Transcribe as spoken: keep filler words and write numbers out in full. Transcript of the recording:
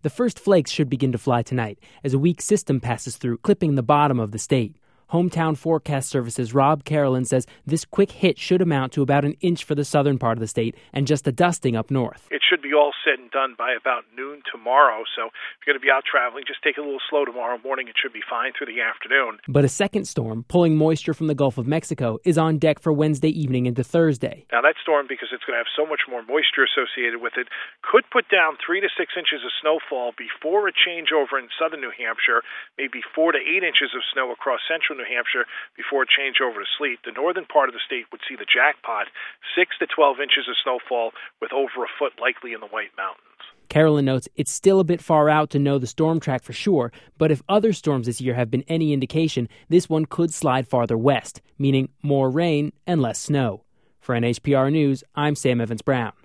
The first flakes should begin to fly tonight as a weak system passes through, clipping the bottom of the state. Hometown Forecast Services' Rob Carolyn says this quick hit should amount to about an inch for the southern part of the state and just a dusting up north. It should be all said and done by about noon tomorrow, so if you're going to be out traveling, just take it a little slow tomorrow morning. It should be fine through the afternoon. But a second storm, pulling moisture from the Gulf of Mexico, is on deck for Wednesday evening into Thursday. Now that storm, because it's going to have so much more moisture associated with it, could put down three to six inches of snowfall before a changeover in southern New Hampshire, maybe four to eight inches of snow across central New Hampshire before a changeover to sleet. The northern part of the state would see the jackpot, six to twelve inches of snowfall with over a foot likely in the White Mountains. Carolyn notes it's still a bit far out to know the storm track for sure, but if other storms this year have been any indication, this one could slide farther west, meaning more rain and less snow. For N H P R News, I'm Sam Evans-Brown.